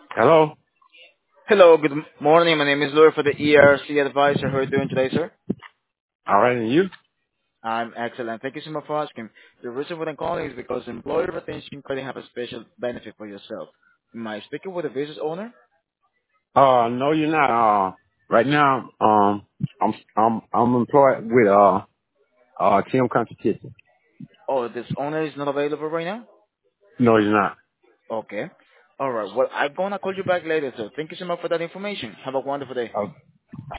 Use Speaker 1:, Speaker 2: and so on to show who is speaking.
Speaker 1: Hello.
Speaker 2: Hello, good morning. My name is Louis for the ERC Advisor. How are you doing today, sir?
Speaker 1: All right, and you?
Speaker 2: I'm excellent. Thank you so much for asking. The reason for the calling is because employer retention credit have a special benefit for yourself. Am I speaking with the business owner?
Speaker 1: No, you're not. Right now, I'm employed with Tim Country Kitchen.
Speaker 2: Oh, this owner is not available right now?
Speaker 1: No, you're not.
Speaker 2: Okay. All right. Well, I'm gonna call you back later, sir. Thank you so much for that information. Have a wonderful day.